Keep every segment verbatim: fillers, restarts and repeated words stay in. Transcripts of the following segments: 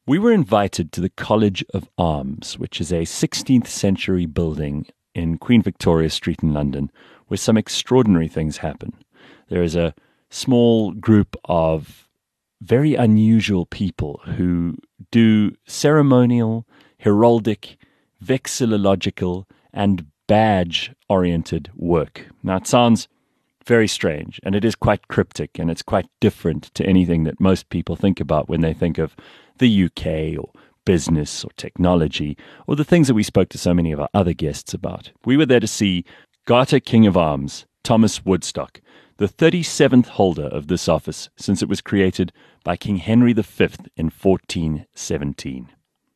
We were invited to the College of Arms, which is a sixteenth century building in Queen Victoria Street in London, where some extraordinary things happen. There is a small group of very unusual people who do ceremonial, heraldic, vexillological, and badge-oriented work. Now, it sounds very strange, and it is quite cryptic, and it's quite different to anything that most people think about when they think of the U K or business or technology or the things that we spoke to so many of our other guests about. We were there to see Garter King of Arms, Thomas Woodstock, the thirty-seventh holder of this office since it was created by King Henry the Fifth in fourteen seventeen.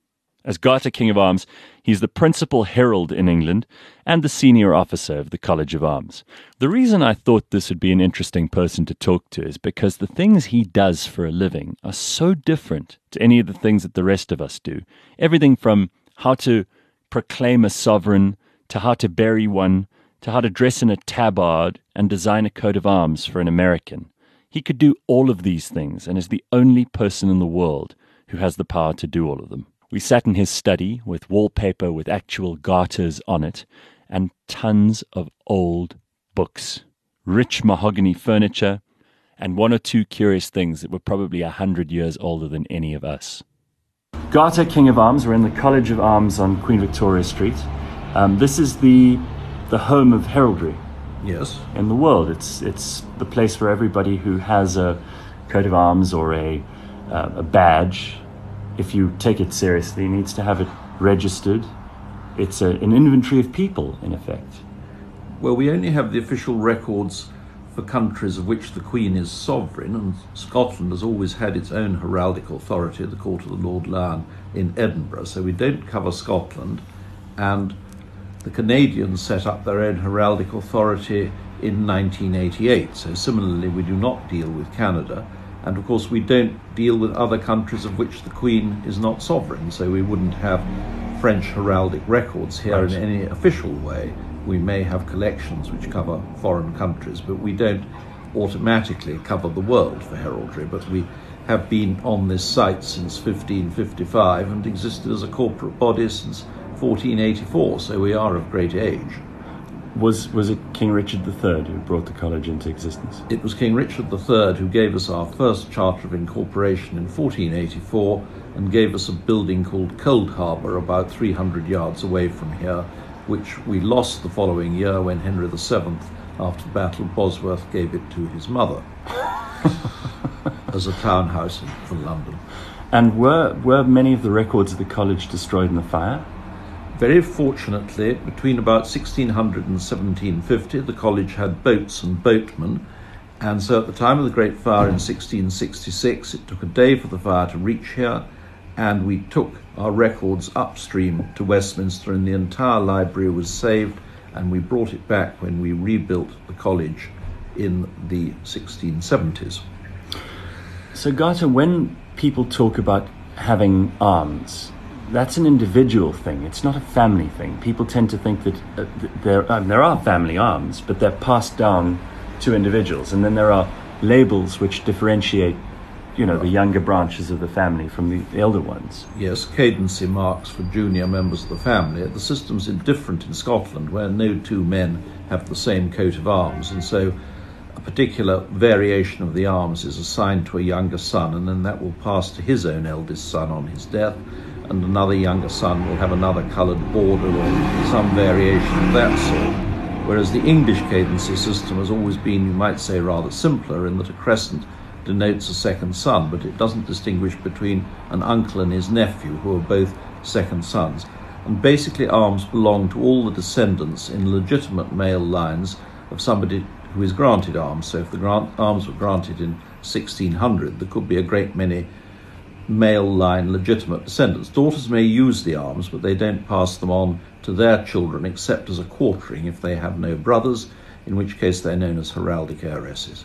As Garter King of Arms, he's the principal herald in England and the senior officer of the College of Arms. The reason I thought this would be an interesting person to talk to is because the things he does for a living are so different to any of the things that the rest of us do. Everything from how to proclaim a sovereign, to how to bury one, to how to dress in a tabard and design a coat of arms for an American. He could do all of these things and is the only person in the world who has the power to do all of them. We sat in his study with wallpaper with actual garters on it and tons of old books, rich mahogany furniture, and one or two curious things that were probably a hundred years older than any of us. Garter King of Arms, we're in the College of Arms on Queen Victoria Street. Um, this is the the home of heraldry. Yes. In the world. It's it's the place for everybody who has a coat of arms or a uh, a badge. If you take it seriously, needs to have it registered. It's a, an inventory of people, in effect. Well, we only have the official records for countries of which the Queen is sovereign, and Scotland has always had its own heraldic authority, the Court of the Lord Lion in Edinburgh, so we don't cover Scotland. And the Canadians set up their own heraldic authority in nineteen eighty-eight, so similarly we do not deal with Canada. And of course we don't deal with other countries of which the Queen is not sovereign, so we wouldn't have French heraldic records here right. in any official way. We may have collections which cover foreign countries, but we don't automatically cover the world for heraldry. But we have been on this site since fifteen fifty-five and existed as a corporate body since fourteen eighty-four, so we are of great age. Was was it King Richard the Third who brought the college into existence? It was King Richard the Third who gave us our first Charter of Incorporation in fourteen eighty-four and gave us a building called Cold Harbour about three hundred yards away from here, which we lost the following year when Henry the Seventh, after the Battle of Bosworth, gave it to his mother as a townhouse for London. And were were many of the records of the college destroyed in the fire? Very fortunately, between about sixteen hundred and seventeen fifty, the college had boats and boatmen, and so at the time of the Great Fire in sixteen sixty-six, it took a day for the fire to reach here, and we took our records upstream to Westminster, and the entire library was saved, and we brought it back when we rebuilt the college in the sixteen seventies. So, Garter, when people talk about having arms, that's an individual thing. It's not a family thing. People tend to think that uh, there, uh, there are family arms, but they're passed down to individuals. And then there are labels which differentiate, you know, the younger branches of the family from the elder ones. Yes, cadency marks for junior members of the family. The system's different in Scotland, where no two men have the same coat of arms, and so a particular variation of the arms is assigned to a younger son, and then that will pass to his own eldest son on his death, and another younger son will have another coloured border or some variation of that sort. Whereas the English cadency system has always been, you might say, rather simpler in that a crescent denotes a second son, but it doesn't distinguish between an uncle and his nephew, who are both second sons. And basically arms belong to all the descendants in legitimate male lines of somebody who is granted arms. So if the grant, arms were granted in sixteen hundred, there could be a great many male line legitimate descendants. Daughters may use the arms, but they don't pass them on to their children except as a quartering if they have no brothers, in which case they're known as heraldic heiresses.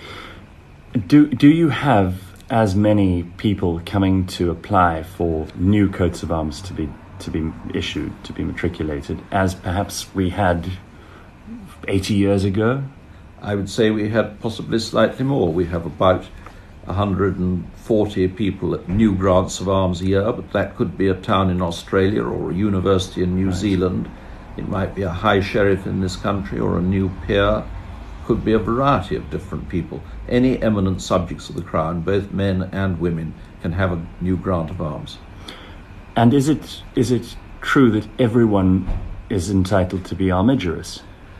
Do do you have as many people coming to apply for new coats of arms to be to be issued, to be matriculated, as perhaps we had eighty years ago? I would say we had possibly slightly more. We have about one hundred forty people at new grants of arms a year, but that could be a town in Australia or a university in New right. Zealand. It might be a high sheriff in this country or a new peer. Could be a variety of different people. Any eminent subjects of the Crown, both men and women, can have a new grant of arms. And is it is it true that everyone is entitled to be armigerous?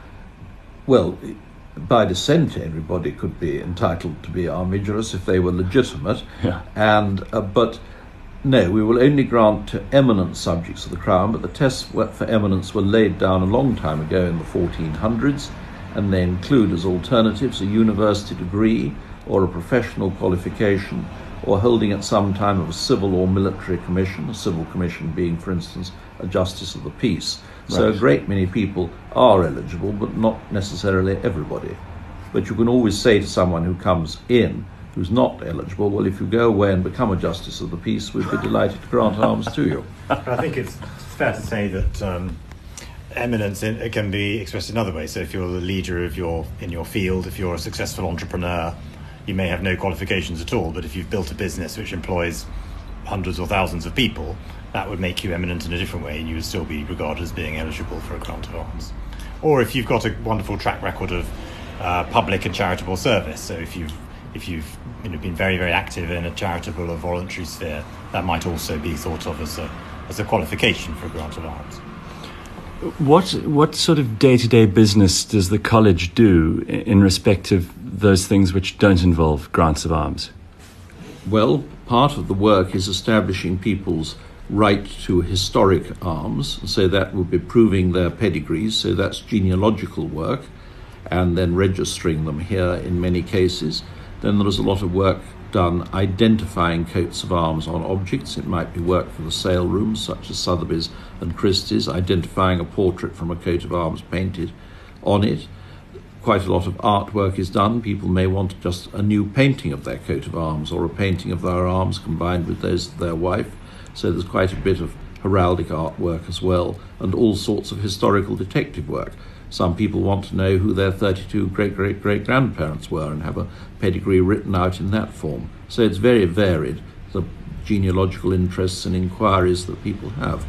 Well, by descent, everybody could be entitled to be armigerous if they were legitimate. Yeah. And uh, but no, we will only grant to eminent subjects of the Crown. But the tests for eminence were laid down a long time ago in the fourteen hundreds, and they include as alternatives a university degree or a professional qualification, or holding at some time of a civil or military commission, a civil commission being, for instance, a justice of the peace. Right. So a great many people are eligible, but not necessarily everybody. But you can always say to someone who comes in who's not eligible, well, if you go away and become a justice of the peace, we'd be delighted to grant arms to you. I think it's fair to say that um, eminence in, it can be expressed in other ways. So if you're the leader of your in your field, if you're a successful entrepreneur, you may have no qualifications at all, but if you've built a business which employs hundreds or thousands of people, that would make you eminent in a different way, and you would still be regarded as being eligible for a grant of arms. Or if you've got a wonderful track record of uh, public and charitable service, so if you've if you've you know, been very, very active in a charitable or voluntary sphere, that might also be thought of as a as a qualification for a grant of arms. What what sort of day-to-day business does the college do in respect of those things which don't involve grants of arms? Well, part of the work is establishing people's right to historic arms, so that would be proving their pedigrees, so that's genealogical work, and then registering them here in many cases. Then there is a lot of work done identifying coats of arms on objects. It might be work for the sale rooms, such as Sotheby's and Christie's, identifying a portrait from a coat of arms painted on it. Quite a lot of artwork is done. People may want just a new painting of their coat of arms or a painting of their arms combined with those of their wife. So there's quite a bit of heraldic artwork as well, and all sorts of historical detective work. Some people want to know who their thirty-two great-great-great-grandparents were and have a pedigree written out in that form. So it's very varied, the genealogical interests and inquiries that people have.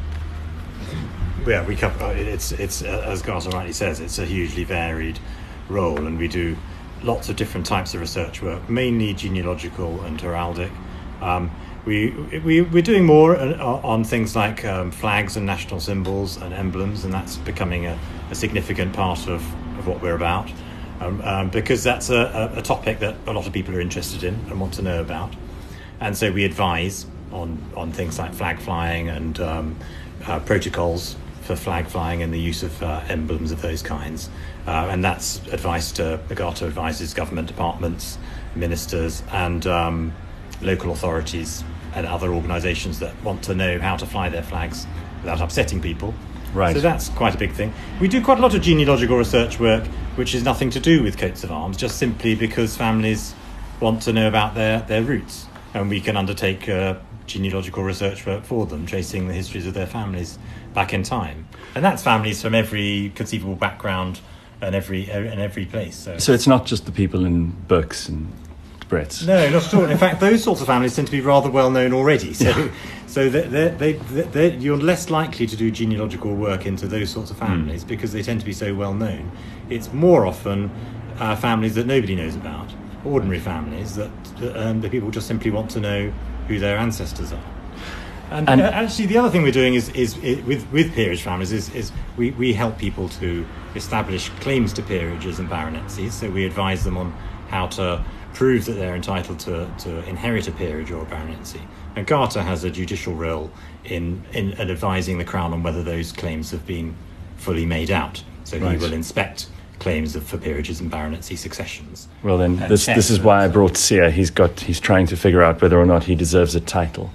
Yeah, we cover, it's, it's as Garter rightly says, it's a hugely varied role, and we do lots of different types of research work, mainly genealogical and heraldic. Um, we, we, we're doing more on things like um, flags and national symbols and emblems, and that's becoming a, a significant part of, of what we're about, um, um, because that's a, a topic that a lot of people are interested in and want to know about. And so we advise on, on things like flag flying and um, uh, protocols for flag flying and the use of uh, emblems of those kinds. Uh, and that's advice to, Garter advises government departments, ministers, and um, local authorities and other organisations that want to know how to fly their flags without upsetting people. Right. So that's quite a big thing. We do quite a lot of genealogical research work, which is nothing to do with coats of arms, just simply because families want to know about their, their roots. And we can undertake uh, genealogical research work for them, tracing the histories of their families back in time. And that's families from every conceivable background and every and every place. So, so it's not just the people in books and Brits. No, not at all. In fact, those sorts of families tend to be rather well known already. So, yeah. so they're, they they you're less likely to do genealogical work into those sorts of families mm. because they tend to be so well known. It's more often uh, families that nobody knows about, ordinary families that um, the people just simply want to know who their ancestors are. And, and uh, actually, the other thing we're doing is, is, is with with peerage families is, is we, we help people to establish claims to peerages and baronetcies. So we advise them on how to prove that they're entitled to, to inherit a peerage or a baronetcy. And Garter has a judicial role in, in, in advising the Crown on whether those claims have been fully made out. So right. he will inspect claims of, for peerages and baronetcy successions. Well, then this this is why I brought Sia. He's got he's trying to figure out whether or not he deserves a title.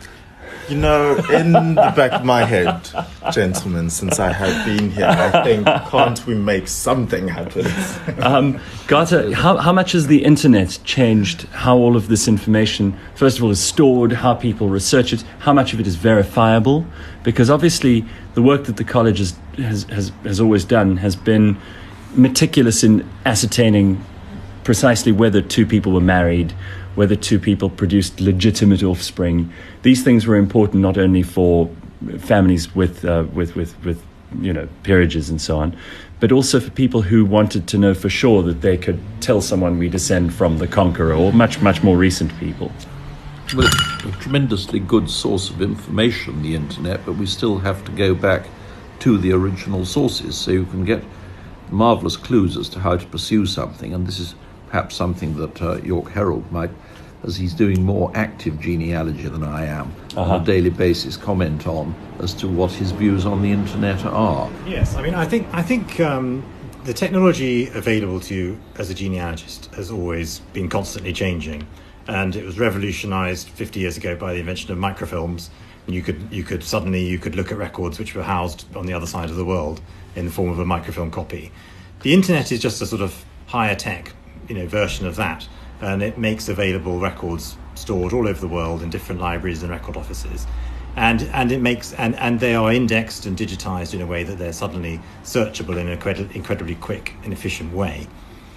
You know, in the back of my head, gentlemen, since I have been here, I think, can't we make something happen? um, Garter, how, how much has the internet changed how all of this information, first of all, is stored, how people research it, how much of it is verifiable? Because obviously the work that the college has, has, has, has always done has been meticulous in ascertaining precisely whether two people were married, whether two people produced legitimate offspring. These things were important not only for families with uh, with with with you know peerages and so on, but also for people who wanted to know for sure that they could tell someone we descend from the conqueror, or much much more recent people. Well, it's a tremendously good source of information, the internet, but we still have to go back to the original sources, so you can get marvellous clues as to how to pursue something. And this is perhaps something that uh, York Herald might, as he's doing more active genealogy than I am, uh-huh. on a daily basis, comment on as to what his views on the internet are. Yes, I mean, I think I think um, the technology available to you as a genealogist has always been constantly changing, and it was revolutionised fifty years ago by the invention of microfilms. You could you could suddenly you could look at records which were housed on the other side of the world in the form of a microfilm copy. The internet is just a sort of higher tech, you know, version of that, and it makes available records stored all over the world in different libraries and record offices, and and it makes and, and they are indexed and digitized in a way that they're suddenly searchable in an incredibly, incredibly quick and efficient way.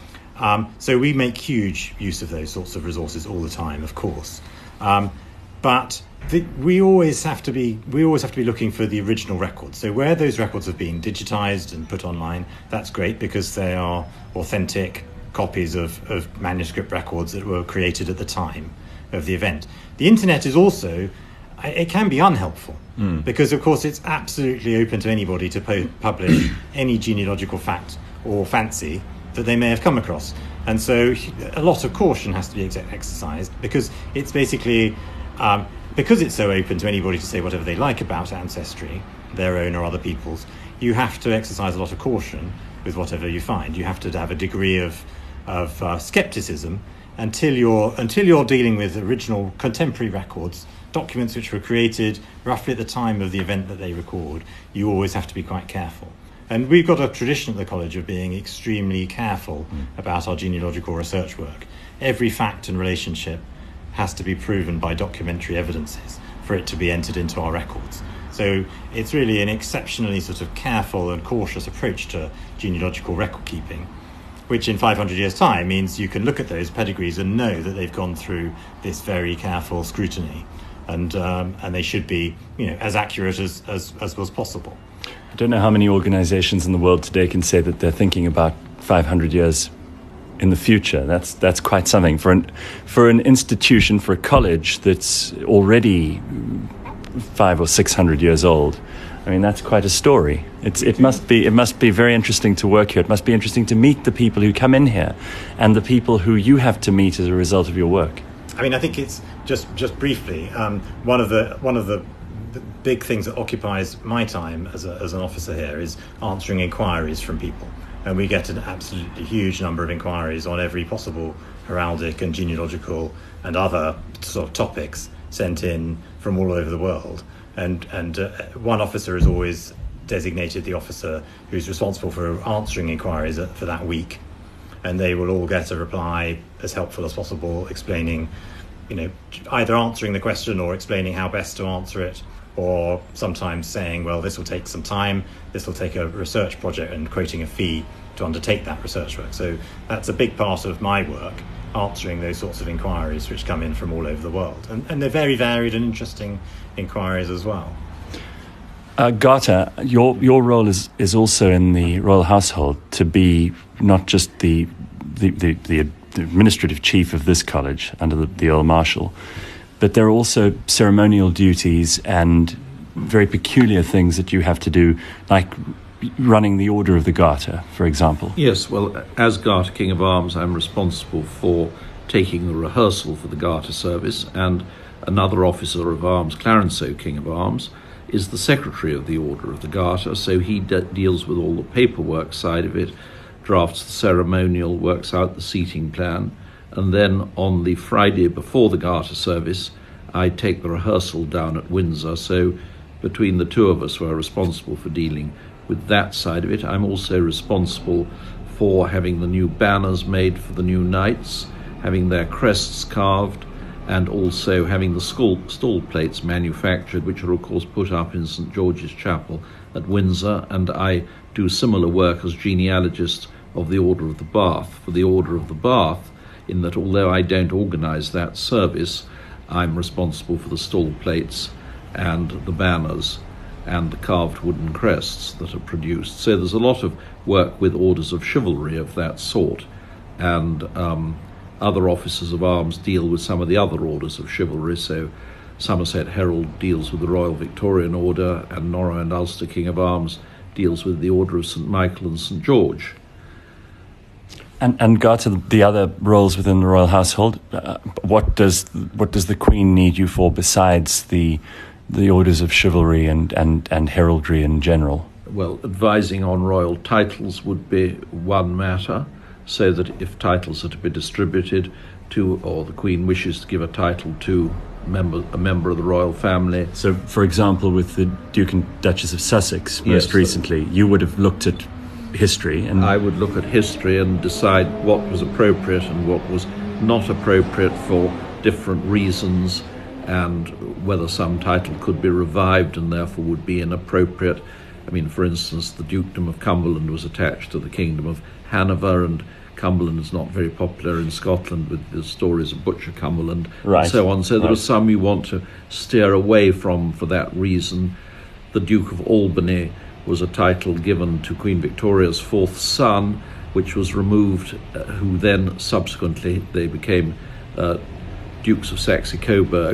Um, so we make huge use of those sorts of resources all the time, of course, um, but the, we always have to be we always have to be looking for the original records. So where those records have been digitized and put online, that's great because they are authentic copies of, of manuscript records that were created at the time of the event. The internet is also, it can be unhelpful mm. because of course it's absolutely open to anybody to po- publish any genealogical fact or fancy that they may have come across. And so a lot of caution has to be ex- exercised because it's basically, um, because it's so open to anybody to say whatever they like about ancestry, their own or other people's, you have to exercise a lot of caution with whatever you find. You have to have a degree of of uh, skepticism until you're until you're dealing with original contemporary records, documents which were created roughly at the time of the event that they record. You always have to be quite careful. And we've got a tradition at the college of being extremely careful mm. about our genealogical research work. Every fact and relationship has to be proven by documentary evidences for it to be entered into our records. So it's really an exceptionally sort of careful and cautious approach to genealogical record keeping, which in five hundred years' time means you can look at those pedigrees and know that they've gone through this very careful scrutiny, and um, and they should be, you know, as accurate as, as, as was possible. I don't know how many organizations in the world today can say that they're thinking about five hundred years in the future. That's that's quite something for an for an institution, for a college that's already five or six hundred years old. I mean, that's quite a story. It's it must be it must be very interesting to work here. It must be interesting to meet the people who come in here, and the people who you have to meet as a result of your work. I mean, I think it's just just briefly um, one of the one of the big things that occupies my time as a, as an officer here is answering inquiries from people, and we get an absolutely huge number of inquiries on every possible heraldic and genealogical and other sort of topics sent in from all over the world. And and uh, one officer is always designated the officer who's responsible for answering inquiries for that week, and they will all get a reply as helpful as possible, explaining, you know, either answering the question or explaining how best to answer it, or sometimes saying, well, this will take some time, this will take a research project, and quoting a fee to undertake that research work. So that's a big part of my work, answering those sorts of inquiries which come in from all over the world. And, and they're very varied and interesting inquiries as well. Uh, Garta, your your role is, is also in the royal household to be not just the the, the, the administrative chief of this college under the, the Earl Marshal, but there are also ceremonial duties and very peculiar things that you have to do, like running the Order of the Garter, for example. Yes, well, as Garter King of Arms, I'm responsible for taking the rehearsal for the Garter service, and another officer of arms, Clarenceau King of Arms, is the secretary of the Order of the Garter, so he de- deals with all the paperwork side of it, drafts the ceremonial, works out the seating plan, and then on the Friday before the Garter service, I take the rehearsal down at Windsor. So between the two of us, we're responsible for dealing with that side of it. I'm also responsible for having the new banners made for the new knights, having their crests carved, and also having the stall, stall plates manufactured, which are of course put up in St George's Chapel at Windsor. And I do similar work as genealogist of the Order of the Bath. For the Order of the Bath, in that although I don't organise that service, I'm responsible for the stall plates and the banners and the carved wooden crests that are produced. So there's a lot of work with orders of chivalry of that sort, and um, other officers of arms deal with some of the other orders of chivalry. So Somerset Herald deals with the Royal Victorian Order, and Norrow and Ulster King of Arms deals with the Order of Saint Michael and Saint George. And and got to the other roles within the royal household. Uh, what does what does the Queen need you for besides the the orders of chivalry and, and, and heraldry in general? Well, advising on royal titles would be one matter, so that if titles are to be distributed to, or the Queen wishes to give a title to member, a member of the royal family. So, for example, with the Duke and Duchess of Sussex most Yes, recently, you would have looked at history, and I would look at history and decide what was appropriate and what was not appropriate for different reasons, and whether some title could be revived and therefore would be inappropriate. I mean, for instance, the Dukedom of Cumberland was attached to the Kingdom of Hanover, and Cumberland is not very popular in Scotland with the stories of Butcher Cumberland, Right. and so on. So there Right. are some you want to steer away from for that reason. The Duke of Albany was a title given to Queen Victoria's fourth son, which was removed, uh, who then subsequently they became uh, Dukes of Saxe-Coburg,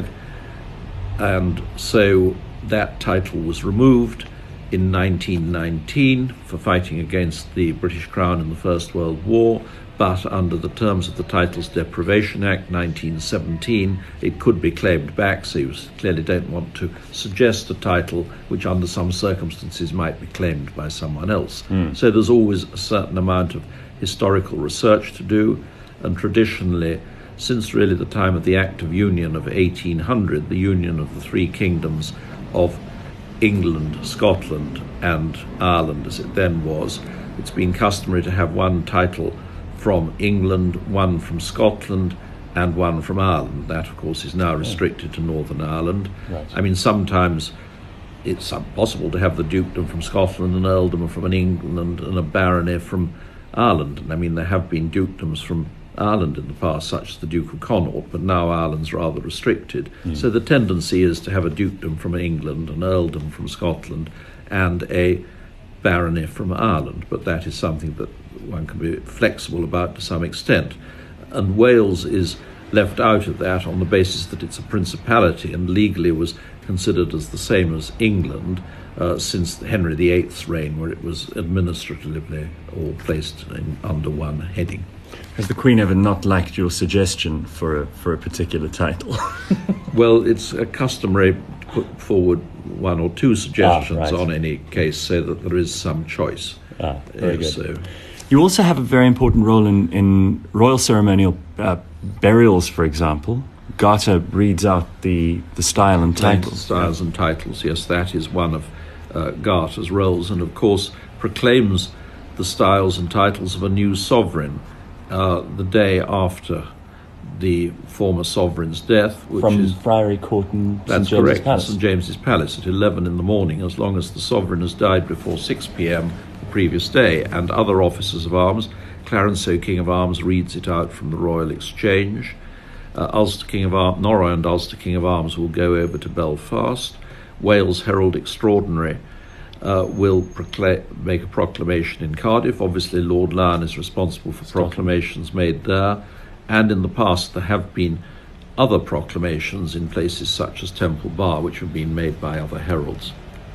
and so that title was removed in nineteen nineteen for fighting against the British Crown in the First World War, but under the terms of the Titles Deprivation Act nineteen seventeen, it could be claimed back, so you clearly don't want to suggest a title which under some circumstances might be claimed by someone else. Mm. So there's always a certain amount of historical research to do, and traditionally, since really the time of the Act of Union of eighteen hundred, the union of the three kingdoms of England, Scotland and Ireland as it then was, it's been customary to have one title from England, one from Scotland and one from Ireland. That, of course, is now restricted to Northern Ireland. Right. I mean, sometimes it's possible to have the dukedom from Scotland, an earldom from England and a barony from Ireland. And I mean, there have been dukedoms from Ireland in the past, such as the Duke of Connaught, but now Ireland's rather restricted. Mm. So the tendency is to have a dukedom from England, an earldom from Scotland, and a barony from Ireland, but that is something that one can be flexible about to some extent. And Wales is left out of that on the basis that it's a principality and legally was considered as the same as England uh, since Henry the Eighth's reign, where it was administratively all placed in, under one heading. Has the Queen ever not liked your suggestion for a, for a particular title? Well, it's a customary to put forward one or two suggestions ah, right. on any case so that there is some choice. Ah, very uh, good. So. You also have a very important role in, in royal ceremonial uh, burials, for example. Garter reads out the, the style and titles. Styles and titles, yes, that is one of uh, Garter's roles, and of course proclaims the styles and titles of a new sovereign uh, the day after the former sovereign's death, which From is Friary Court and Saint that's James's correct, Palace. Saint James's Palace at eleven in the morning, as long as the sovereign has died before six p.m. the previous day, and other officers of arms. Clarenceau King of Arms reads it out from the Royal Exchange. Uh, Ulster King of Arms, Norrow and Ulster King of Arms will go over to Belfast. Wales Herald Extraordinary uh, will proclaim, make a proclamation in Cardiff. Obviously, Lord Lyon is responsible for proclamations made there. And in the past, there have been other proclamations in places such as Temple Bar, which have been made by other heralds.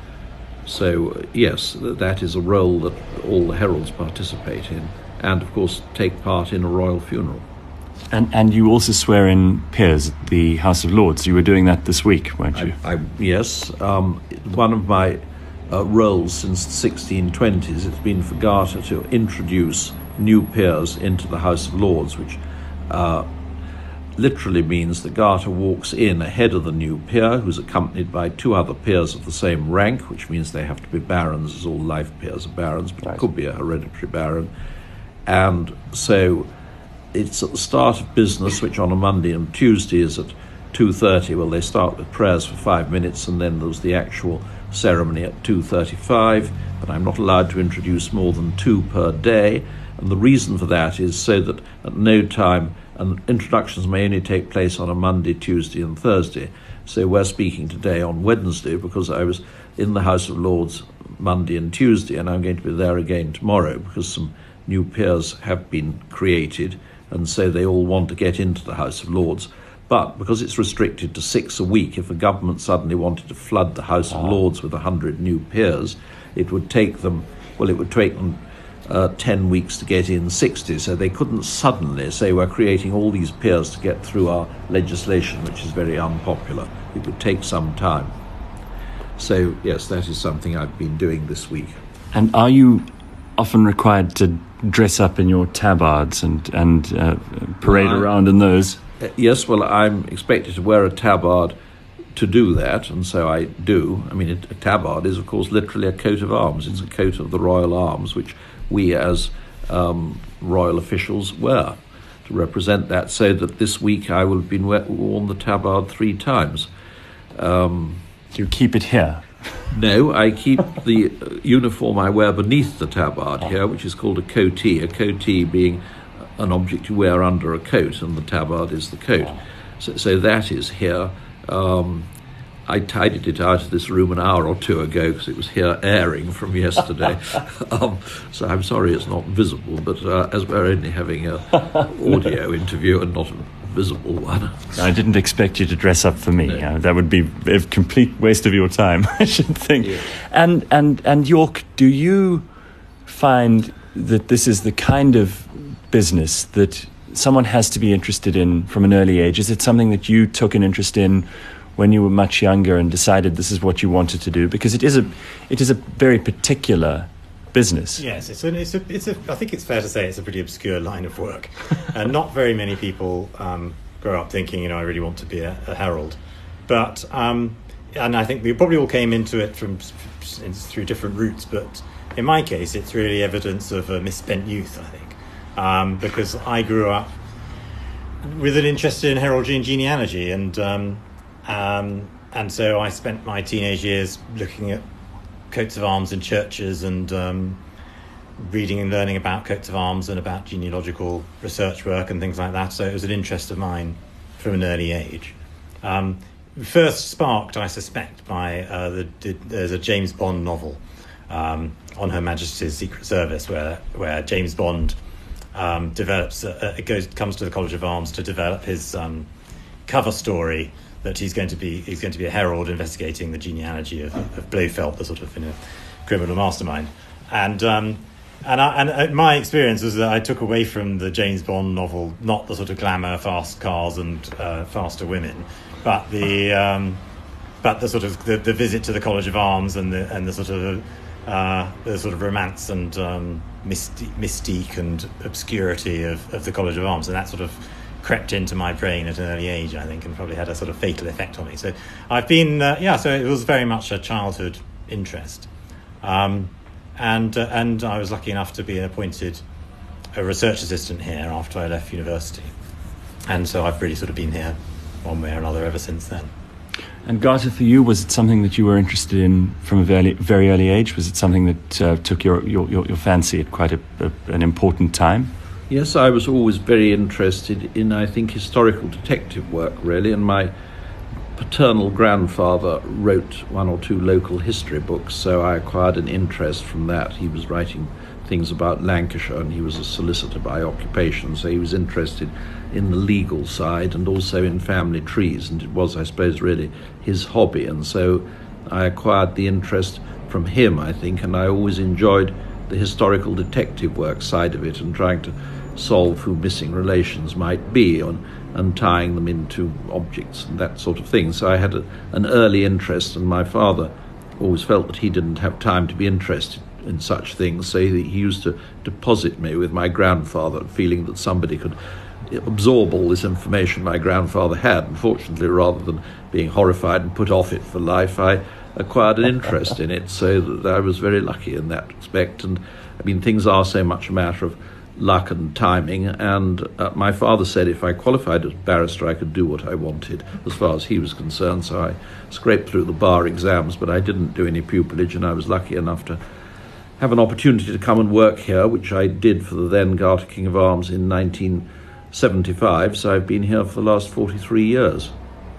So, yes, that is a role that all the heralds participate in, and, of course, take part in a royal funeral. And and you also swear in peers at the House of Lords. You were doing that this week, weren't you? I, I, yes. Um, one of my uh, roles since the sixteen twenties, it's been for Garter to introduce new peers into the House of Lords, which uh, literally means that Garter walks in ahead of the new peer, who's accompanied by two other peers of the same rank, which means they have to be barons, as all life peers are barons, but right. It could be a hereditary baron. And so it's at the start of business, which on a Monday and Tuesday is at two thirty. Well, they start with prayers for five minutes, and then there's the actual ceremony at two thirty-five, but I'm not allowed to introduce more than two per day, and the reason for that is so that at no time and introductions may only take place on a Monday, Tuesday and Thursday. So we're speaking today on Wednesday because I was in the House of Lords Monday and Tuesday, and I'm going to be there again tomorrow because some new peers have been created, and so they all want to get into the House of Lords. But because it's restricted to six a week, if the government suddenly wanted to flood the House of Lords with a hundred new peers, it would take them, well, it would take them uh, ten weeks to get in sixty. So they couldn't suddenly say we're creating all these peers to get through our legislation, which is very unpopular. It would take some time. So, yes, that is something I've been doing this week. And are you often required to dress up in your tabards and, and uh, parade well, around in those? Uh, yes, well, I'm expected to wear a tabard to do that, and so I do. I mean, a, a tabard is, of course, literally a coat of arms. It's a coat of the royal arms, which we as um, royal officials wear to represent that, so that this week I will have been we- worn the tabard three times. Um, Do you keep it here? No, I keep the uh, uniform I wear beneath the tabard here, which is called a coatee, a coatee being an object you wear under a coat, and the tabard is the coat. So, so that is here. Um, I tidied it out of this room an hour or two ago because it was here airing from yesterday. um, so I'm sorry it's not visible, but uh, as we're only having an audio interview and not a visible one. I didn't expect you to dress up for me. No. Uh, that would be a complete waste of your time, I should think. Yeah. And, and, and York, do you find that this is the kind of business that someone has to be interested in from an early age? Is it something that you took an interest in when you were much younger and decided this is what you wanted to do? Because it is a, it is a very particular business. Yes, it's a, it's a, it's a, I think it's fair to say it's a pretty obscure line of work. And not very many people um, grow up thinking, you know, I really want to be a, a herald. But, um, and I think we probably all came into it from through different routes, but in my case, it's really evidence of a misspent youth, I think. Um, because I grew up with an interest in heraldry and genealogy, and um, um, and so I spent my teenage years looking at coats of arms in churches and um, reading and learning about coats of arms and about genealogical research work and things like that. So it was an interest of mine from an early age. Um, first sparked, I suspect, by uh, the, the there's a James Bond novel um, on Her Majesty's Secret Service where where James Bond um, develops uh, it goes comes to the College of Arms to develop his um, cover story that he's going to be he's going to be a herald investigating the genealogy of, of Blofeld, the sort of, you know, criminal mastermind. And um, and, I, and uh, my experience was that I took away from the James Bond novel not the sort of glamour, fast cars and uh, faster women, but the um, but the sort of the, the visit to the College of Arms and the and the sort of uh, the sort of romance and um, mystique, mystique and obscurity of, of the College of Arms, and that sort of crept into my brain at an early age, I think, and probably had a sort of fatal effect on me. So I've been, uh, yeah, so it was very much a childhood interest. Um, and uh, and I was lucky enough to be appointed a research assistant here after I left university. And so I've really sort of been here one way or another ever since then. And Garter, for you, was it something that you were interested in from a very, very early age? Was it something that uh, took your, your, your, your fancy at quite a, a, an important time? Yes, I was always very interested in, I think, historical detective work, really, and my paternal grandfather wrote one or two local history books, so I acquired an interest from that. He was writing things about Lancashire, and he was a solicitor by occupation, so he was interested in the legal side and also in family trees, and it was, I suppose, really his hobby, and so I acquired the interest from him, I think, and I always enjoyed the historical detective work side of it and trying to solve who missing relations might be on, and tying them into objects and that sort of thing. So I had a, an early interest, and my father always felt that he didn't have time to be interested in such things, so he, he used to deposit me with my grandfather, feeling that somebody could absorb all this information my grandfather had. Unfortunately, rather than being horrified and put off it for life, I acquired an interest in it, so that I was very lucky in that respect. And I mean, things are so much a matter of luck and timing, and uh, my father said if I qualified as barrister I could do what I wanted as far as he was concerned, so I scraped through the bar exams, but I didn't do any pupillage, and I was lucky enough to have an opportunity to come and work here, which I did for the then Garter King of Arms in nineteen seventy-five, so I've been here for the last forty-three years.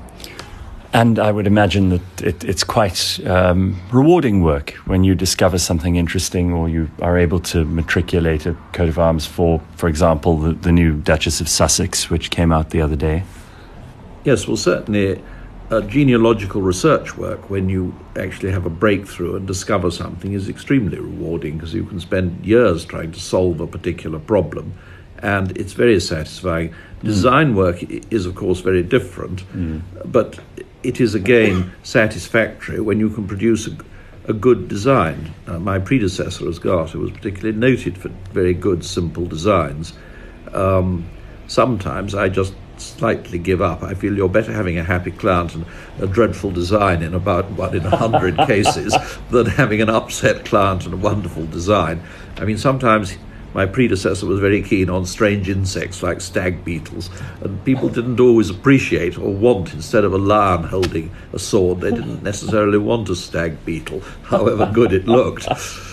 And I would imagine that it, it's quite um, rewarding work when you discover something interesting, or you are able to matriculate a coat of arms for, for example, the, the new Duchess of Sussex, which came out the other day. Yes, well, certainly uh, genealogical research work, when you actually have a breakthrough and discover something, is extremely rewarding, because you can spend years trying to solve a particular problem, and it's very satisfying. Mm. Design work is, of course, very different, mm. but it is again satisfactory when you can produce a, a good design. Uh, my predecessor as Garter was particularly noted for very good, simple designs. Um, sometimes I just slightly give up. I feel you're better having a happy client and a dreadful design in about one in a hundred cases than having an upset client and a wonderful design. I mean, sometimes my predecessor was very keen on strange insects like stag beetles, and people didn't always appreciate or want, instead of a lion holding a sword, they didn't necessarily want a stag beetle, however good it looked.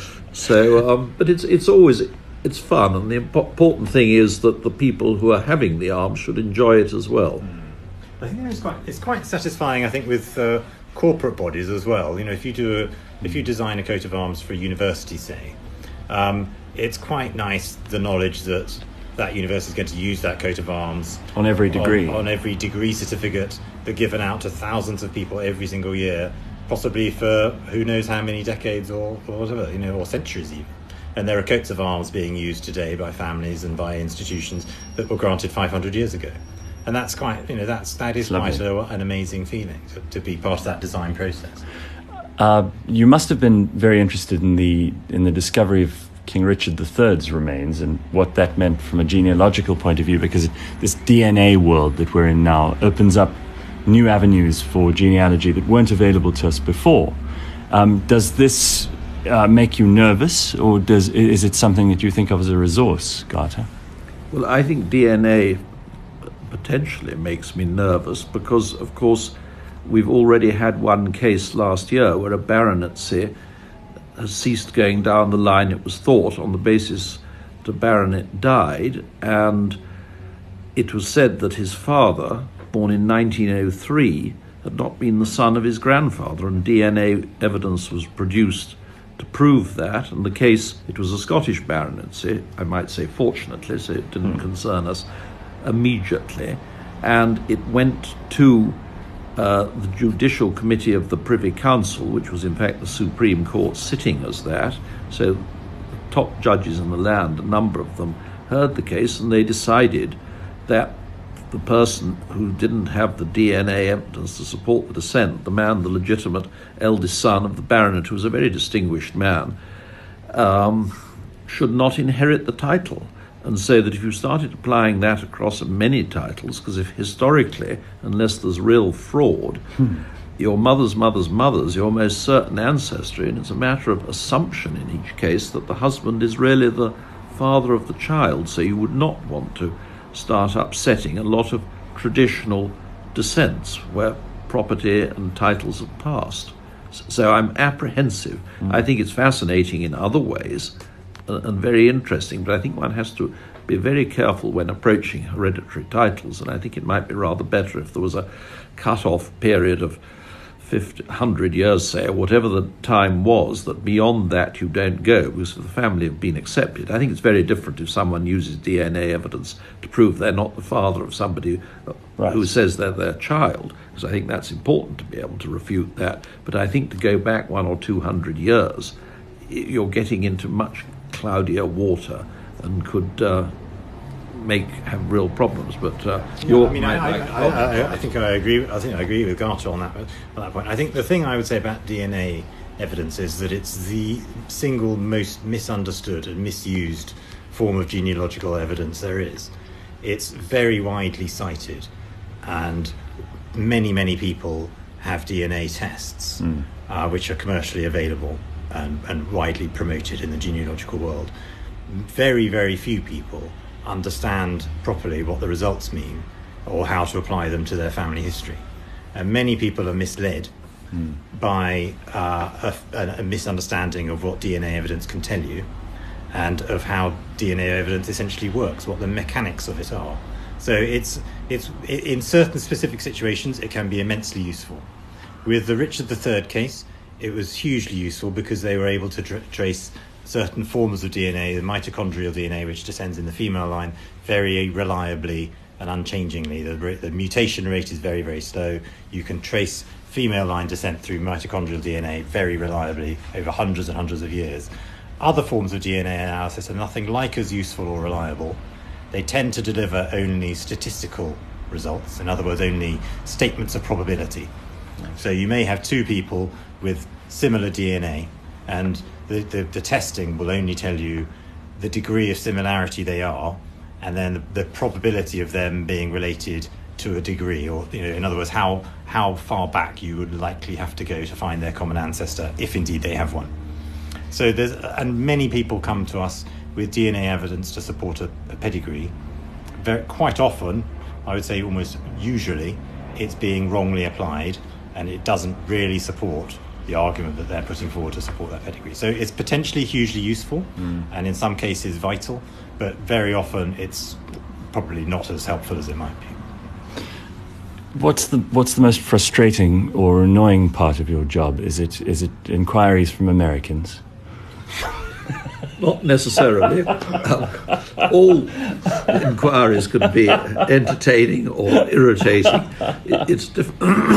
So, um, but it's it's always it's fun, and the important thing is that the people who are having the arms should enjoy it as well. I think it's quite it's quite satisfying. I think with uh, corporate bodies as well. You know, if you do a, if you design a coat of arms for a university, say. Um, It's quite nice, the knowledge that that university is going to use that coat of arms on every degree, on, on every degree certificate that's given out to thousands of people every single year, possibly for who knows how many decades or, or whatever, you know, or centuries even. And there are coats of arms being used today by families and by institutions that were granted five hundred years ago, and that's quite, you know, that's that is quite a, an amazing feeling to, to be part of that design process. Uh, you must have been very interested in the in the discovery of King Richard the Third's remains and what that meant from a genealogical point of view, because this D N A world that we're in now opens up new avenues for genealogy that weren't available to us before. Um, does this uh, make you nervous, or does is it something that you think of as a resource, Garter? Well, I think D N A potentially makes me nervous because, of course, we've already had one case last year where a baronetcy has ceased going down the line it was thought, on the basis that a baronet died, and it was said that his father, born in nineteen oh three, had not been the son of his grandfather, and D N A evidence was produced to prove that, and the case, it was a Scottish baronetcy, I might say fortunately, so it didn't mm. concern us immediately, and it went to Uh, the Judicial Committee of the Privy Council, which was in fact the Supreme Court sitting as that. So the top judges in the land, a number of them, heard the case, and they decided that the person who didn't have the D N A evidence to support the descent, the man, the legitimate eldest son of the baronet, who was a very distinguished man, um, should not inherit the title. And so that if you started applying that across many titles, because if historically, unless there's real fraud, hmm. your mother's mother's mother's your most certain ancestry, and it's a matter of assumption in each case that the husband is really the father of the child, so you would not want to start upsetting a lot of traditional descents where property and titles have passed. So I'm apprehensive. Hmm. I think it's fascinating in other ways, and very interesting, but I think one has to be very careful when approaching hereditary titles, and I think it might be rather better if there was a cut-off period of fifty, one hundred years, say, or whatever the time was, that beyond that you don't go, because if the family have been accepted. I think it's very different if someone uses D N A evidence to prove they're not the father of somebody right. who says they're their child, because I think that's important to be able to refute that. But I think to go back one or two hundred years, you're getting into much cloudier water and could uh, make have real problems. But uh, yeah, I mean, I, I, I, I, I think I agree. I think I agree with Garter on that on that point. I think the thing I would say about D N A evidence is that it's the single most misunderstood and misused form of genealogical evidence there is. It's very widely cited, and many many people have D N A tests mm. uh, which are commercially available and, and widely promoted in the genealogical world. Very, very few people understand properly what the results mean or how to apply them to their family history. And many people are misled mm. by uh, a, a misunderstanding of what D N A evidence can tell you, and of how D N A evidence essentially works, what the mechanics of it are. So it's it's in certain specific situations it can be immensely useful. With the Richard the Third case, it was hugely useful because they were able to tra- trace certain forms of D N A, the mitochondrial D N A, which descends in the female line, very reliably and unchangingly. The, the mutation rate is very, very slow. You can trace female line descent through mitochondrial D N A very reliably over hundreds and hundreds of years. Other forms of D N A analysis are nothing like as useful or reliable. They tend to deliver only statistical results, in other words, only statements of probability. So you may have two people with similar D N A, and the, the, the testing will only tell you the degree of similarity they are, and then the, the probability of them being related to a degree, or you know, in other words, how how far back you would likely have to go to find their common ancestor, if indeed they have one. So there's, and many people come to us with D N A evidence to support a, a pedigree. Very, quite often, I would say almost usually, it's being wrongly applied, and it doesn't really support the argument that they're putting forward to support that pedigree. So it's potentially hugely useful, mm. and in some cases vital, but very often it's probably not as helpful as it might be. What's the what's the most frustrating or annoying part of your job? Is it is it inquiries from Americans? Not necessarily. Um, all inquiries can be entertaining or irritating. It, it's diff-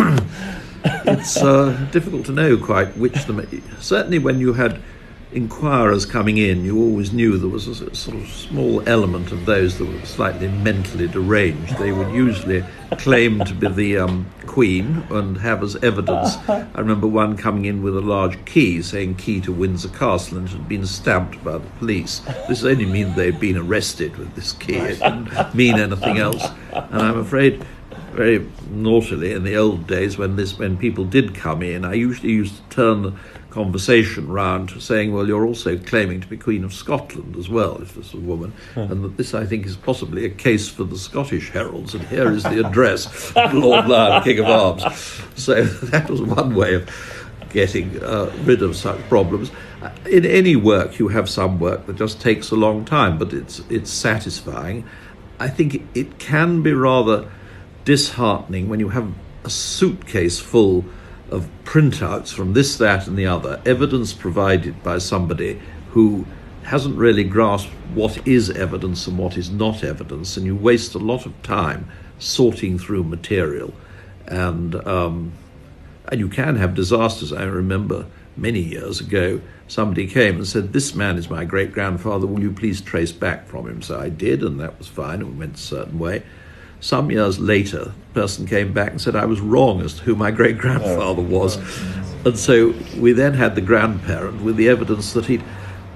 it's uh, difficult to know quite which them. Certainly, when you had inquirers coming in, you always knew there was a sort of small element of those that were slightly mentally deranged. They would usually claim to be the um, Queen and have as evidence. I remember one coming in with a large key saying key to Windsor Castle, and it had been stamped by the police. This only meant they'd been arrested with this key. It didn't mean anything else. And I'm afraid very naughtily in the old days when this when people did come in, I usually used to turn the conversation round to saying, well, you're also claiming to be Queen of Scotland as well, if this is a woman, huh. and that this, I think, is possibly a case for the Scottish Heralds, and here is the address of Lord Lion, King of Arms. So that was one way of getting uh, rid of such problems. In any work, you have some work that just takes a long time, but it's it's satisfying. I think it can be rather disheartening when you have a suitcase full of printouts from this, that and the other, evidence provided by somebody who hasn't really grasped what is evidence and what is not evidence, and you waste a lot of time sorting through material. And um, and you can have disasters. I remember many years ago, somebody came and said, this man is my great-grandfather, will you please trace back from him? So I did, and that was fine, and we went a certain way. Some years later, the person came back and said I was wrong as to who my great-grandfather was. And so we then had the grandparent with the evidence that he'd...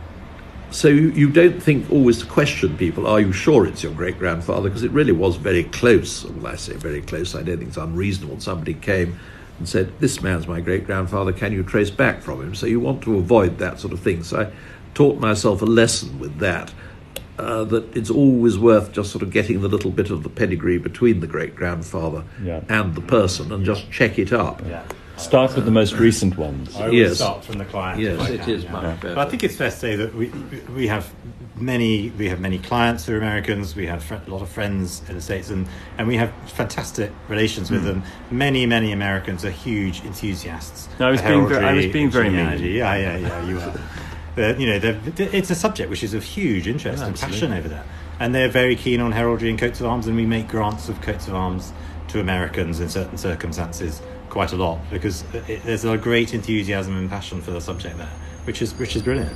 So you, you don't think always to question people, are you sure it's your great-grandfather? Because it really was very close. Well, I say very close, I don't think it's unreasonable. Somebody came and said, this man's my great-grandfather, can you trace back from him? So you want to avoid that sort of thing. So I taught myself a lesson with that. Uh, that it's always worth just sort of getting the little bit of the pedigree between the great-grandfather yeah. and the person and just check it up. Yeah. Start with the most recent ones. I always yes. start from the client. Yes, it can, is yeah. much better. But I think it's fair to say that we we have many we have many clients who are Americans. We have fr- a lot of friends in the States, and, and we have fantastic relations with mm. them. Many many Americans are huge enthusiasts. No, I was being very, I was being very mean. Yeah, yeah, yeah. You are. Uh, you know, it's a subject which is of huge interest yeah, and passion over there. And they're very keen on heraldry and coats of arms, and we make grants of coats of arms to Americans in certain circumstances quite a lot, because it, there's a great enthusiasm and passion for the subject there, which is which is brilliant.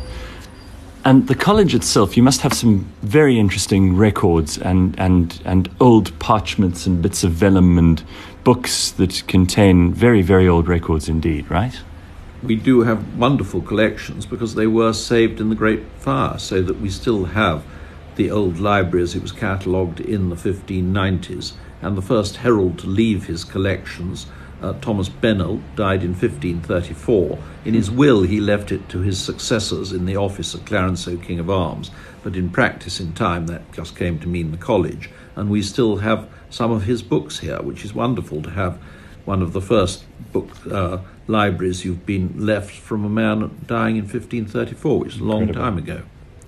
And the college itself, you must have some very interesting records and, and, and old parchments and bits of vellum and books that contain very, very old records indeed, right? We do have wonderful collections because they were saved in the Great Fire, so that we still have the old library as it was catalogued in the fifteen nineties. And the first herald to leave his collections, uh, Thomas Bennell, died in fifteen thirty-four. In his will, he left it to his successors in the office of Clarenceau King of Arms, but in practice, in time, that just came to mean the college. And we still have some of his books here, which is wonderful to have one of the first book uh, libraries you've been left from a man dying in fifteen thirty-four, which is a long Incredible. time ago.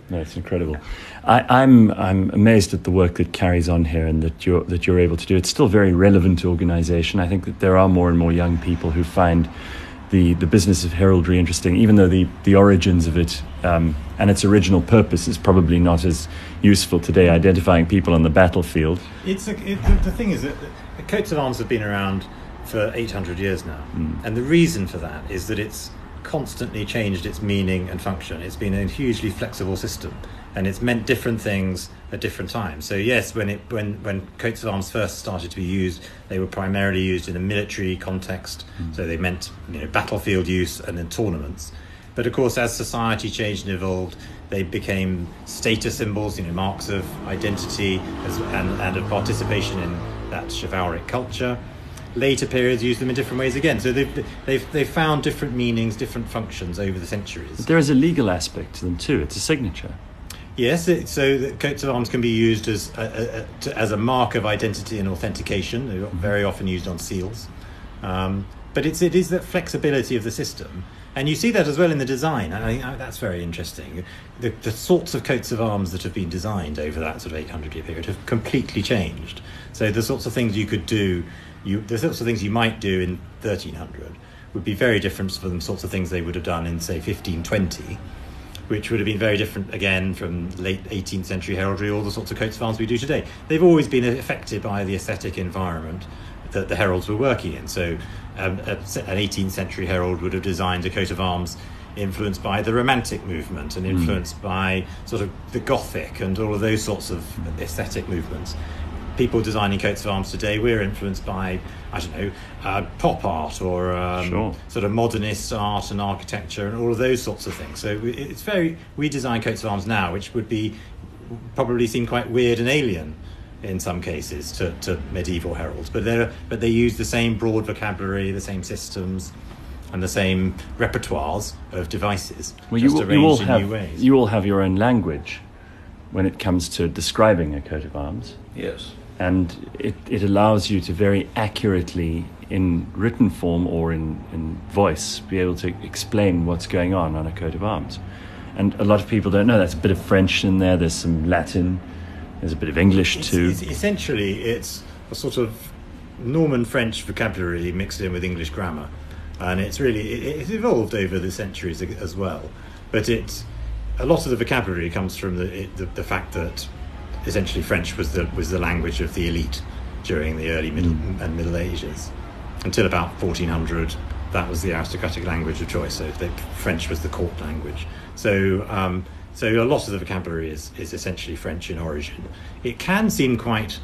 No, it's incredible. I, I'm I'm amazed at the work that carries on here and that you're that you're able to do. It's still a very relevant organisation. I think that there are more and more young people who find the, the business of heraldry interesting, even though the, the origins of it um, and its original purpose is probably not as useful today, identifying people on the battlefield. It's a, it, the, the thing is that the coats of arms have been around for eight hundred years now, mm. and the reason for that is that it's constantly changed its meaning and function. It's been a hugely flexible system, and it's meant different things at different times. So yes, when it when when coats of arms first started to be used, they were primarily used in a military context. Mm. So they meant, you know, battlefield use and in tournaments. But of course, as society changed and evolved, they became status symbols, you know, marks of identity as, and, and of participation in that chivalric culture. Later periods use them in different ways again. So they've, they've, they've found different meanings, different functions over the centuries. But there is a legal aspect to them too. It's a signature. Yes, it, so the coats of arms can be used as a, a, to, as a mark of identity and authentication. They're very often used on seals. Um, but it's, it is that flexibility of the system. And you see that as well in the design. I think that's very interesting. The, the sorts of coats of arms that have been designed over that sort of eight hundred year period have completely changed. So the sorts of things you could do You, the sorts of things you might do in thirteen hundred would be very different from the sorts of things they would have done in, say, fifteen twenty, which would have been very different, again, from late eighteenth century heraldry, all the sorts of coats of arms we do today. They've always been affected by the aesthetic environment that the heralds were working in. So um, an eighteenth century herald would have designed a coat of arms influenced by the Romantic movement and influenced mm. by sort of the Gothic and all of those sorts of aesthetic movements. People designing coats of arms today, we're influenced by, I don't know, uh, pop art or um, sure. sort of modernist art and architecture and all of those sorts of things. So it's very, we design coats of arms now, which would be probably seem quite weird and alien in some cases to, to medieval heralds, but they're but they use the same broad vocabulary, the same systems, and the same repertoires of devices, well, just you, arranged you all in have, new ways. You all have your own language when it comes to describing a coat of arms. Yes. And it, it allows you to very accurately, in written form or in, in voice, be able to explain what's going on on a coat of arms. And a lot of people don't know. There's a bit of French in there, there's some Latin, there's a bit of English it's, too. It's, essentially, it's a sort of Norman French vocabulary mixed in with English grammar. And it's really, it, it's evolved over the centuries as well. But it's, a lot of the vocabulary comes from the, it, the, the fact that essentially French was the was the language of the elite during the early middle mm. and Middle Ages. Until about fourteen hundred, that was the aristocratic language of choice. So the French was the court language. So um, so a lot of the vocabulary is, is essentially French in origin. It can seem quite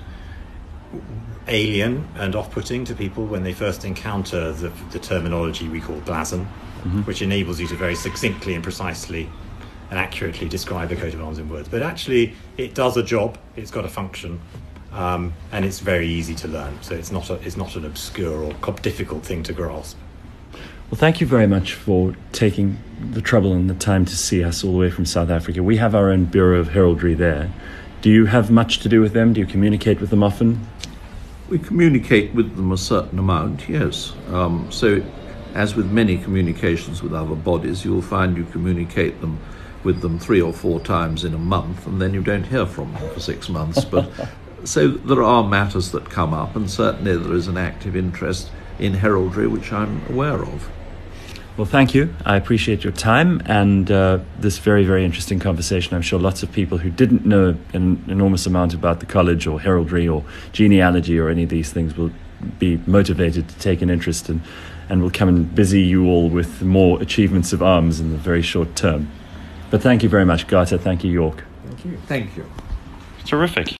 alien and off-putting to people when they first encounter the, the terminology we call blazon, mm-hmm. which enables you to very succinctly and precisely and accurately describe a coat of arms in words. But actually, it does a job, it's got a function, um, and it's very easy to learn. So it's not a, it's not an obscure or difficult thing to grasp. Well, thank you very much for taking the trouble and the time to see us all the way from South Africa. We have our own Bureau of Heraldry there. Do you have much to do with them? Do you communicate with them often? We communicate with them a certain amount, yes. Um, so, as with many communications with other bodies, you'll find you communicate them with them three or four times in a month, and then you don't hear from them for six months. But so there are matters that come up, and certainly there is an active interest in heraldry, which I'm aware of. Well, thank you. I appreciate your time and uh, this very, very interesting conversation. I'm sure lots of people who didn't know an enormous amount about the college or heraldry or genealogy or any of these things will be motivated to take an interest in, and will come and busy you all with more achievements of arms in the very short term. But thank you very much, Garta. Thank you, York. Thank you. Thank you. Terrific.